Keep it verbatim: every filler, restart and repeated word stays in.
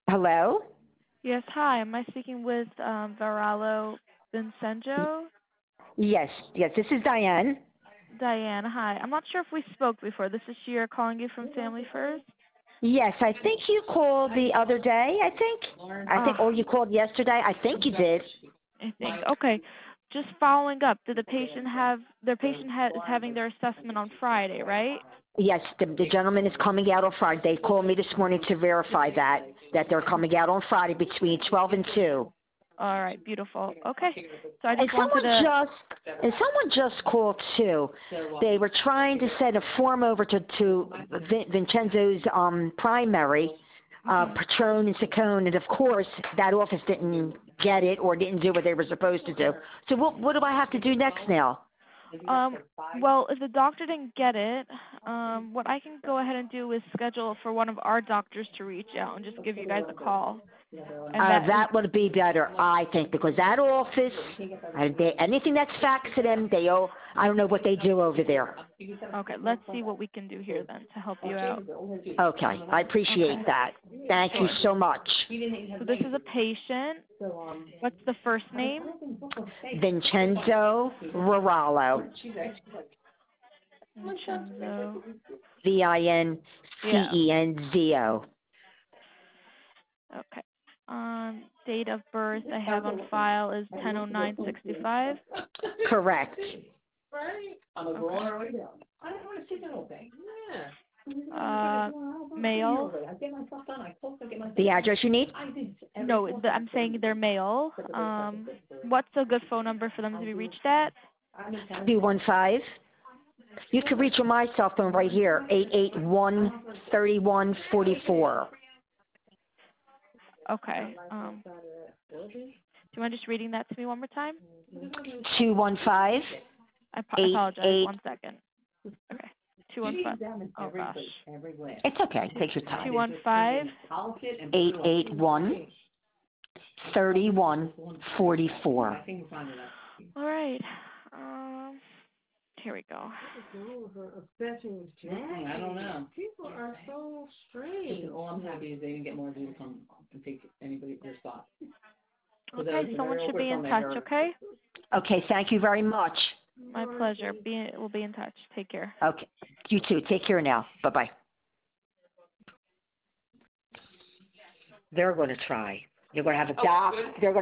Hello? Yes, hi. Am I speaking with um, Varalo Vincenzo? Yes, yes, this is Diane. Diane, hi. I'm not sure if we spoke before. This is Shira calling you from Family First. Yes, I think you called the other day, I think. I think, or Ah, you called yesterday. I think you did. I think. Okay. Just following up, did the patient have, their patient ha- is having their assessment on Friday, right? Yes, the, the gentleman is coming out on Friday. They called me this morning to verify that, that they're coming out on Friday between twelve and two. All right, beautiful. Okay. So I And just wanted someone to, just, and someone just called too. They were trying to send a form over to, to Vin, Vincenzo's um, primary, uh, mhm. Patron and Saccone, and of course that office didn't get it or didn't do what they were supposed to do. So what, what do I have to do next now? Um, well, if the doctor didn't get it, um, what I can go ahead and do is schedule for one of our doctors to reach out and just give you guys a call. And Uh, that is that would be better, I think, because that office, uh, they, anything that's faxed to them, they owe, I don't know what they do over there. okay. Let's see what we can do here then to help you out. Okay, I appreciate Okay, that. Thank you sure. so much. So this is a patient. What's the first name? Vincenzo Ruralo, Vincenzo. V I N C Yeah. E N Z O. Okay. Um, date of birth I have on file is ten oh nine sixty five. Correct. Okay. Uh, male. The address you need? No, the, I'm saying they're male. Um, what's a good phone number for them to be reached at? two one five. You can reach on my cell phone right here, eight eight one, three one four four. Okay. Um, do you mind just reading that to me one more time? two one five, I ap- eight apologize. eight. One second. Okay. Two one five. Oh gosh. It's okay. Take your Two time. one five. eight eight one, three one four four. All right. Um, here we go. I don't know. People are so strange. All I'm happy is they didn't get more to come and take anybody their spot. Because that Okay, was someone very should awkward be in from touch. there. Okay. Okay, thank you very much. My pleasure. Be we'll be in touch. Take care. Okay, you too. Take care now. Bye-bye. They're going to try. They're going to have a doc. They're going